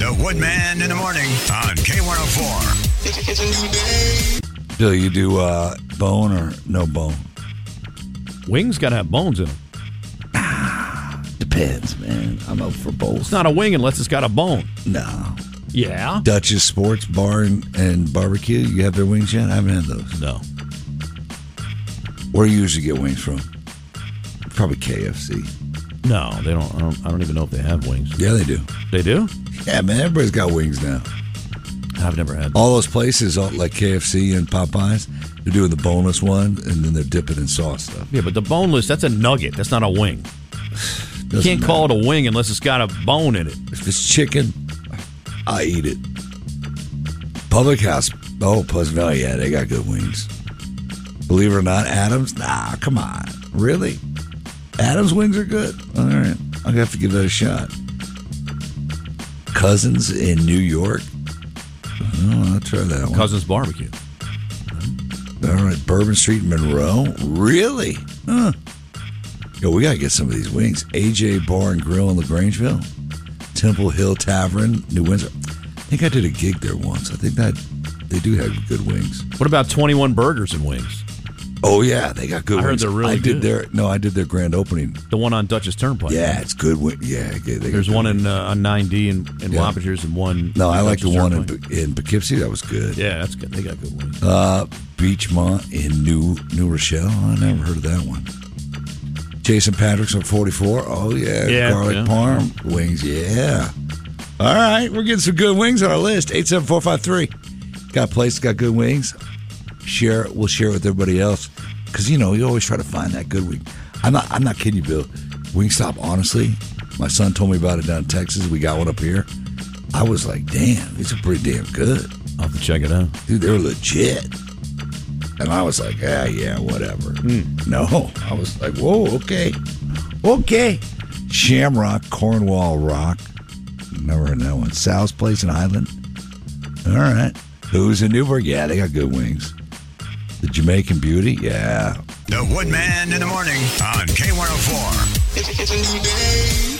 The Woodman in the morning on K104. It's a new day. Bill, you do bone or no bone? Wings got to have bones in them. Depends, man. I'm up for both. It's not a wing unless it's got a bone. No. Yeah? Dutch's Sports Bar and Barbecue, you have their wings yet? I haven't had those. No. Where do you usually get wings from? Probably KFC. No, they don't. I don't even know if they have wings. Yeah, they do. They do? Yeah, man, everybody's got wings now. I've never had them. All those places, like KFC and Popeyes, they're doing the boneless one, and then they're dipping in sauce stuff. Yeah, but the boneless, that's a nugget. That's not a wing. You can't call it a wing unless it's got a bone in it. If it's chicken, I eat it. Public House, Pleasant Valley, yeah, they got good wings. Believe it or not, Adams, nah, come on. Really? Adams wings are good? All right, I'm going to have to give that a shot. Cousins in New York? Oh, I'll try that one. Cousins Barbecue. All right, Bourbon Street, Monroe? Really? Huh. Yo, we got to get some of these wings. AJ Bar and Grill in LaGrangeville. Temple Hill Tavern, New Windsor. I think I did a gig there once. I think that they do have good wings. What about 21 Burgers and Wings? Oh, yeah, they got good wings. I heard they're really good. I did their grand oopening. The one on Dutch's Turnpike. Yeah, it's good. Yeah, there's one on 9D in Wappingers and one. No, I like Dutch's the one Turnpike. in Poughkeepsie. That was good. Yeah, that's good. They got good wings. Beachmont in New Rochelle. I never heard of that one. Jason Patrick's on 44. Oh, yeah. Garlic parm wings. Yeah. All right. We're getting some good wings on our list. 87453. Got a place that got good wings. We'll share it with everybody else. Because, you always try to find that good wing. I'm not kidding you, Bill. Wingstop, honestly, my son told me about it down in Texas. We got one up here. I was like, damn, these are pretty damn good. I'll have to check it out. Dude, they're legit. And I was like, yeah, whatever. No. I was like, whoa, okay. Shamrock, Cornwall Rock. Never heard that one. Sal's Place in Highland. All right. Who's in Newburgh? Yeah, they got good wings. The Jamaican Beauty? Yeah. The Woodman in the morning on K104. It's a new day.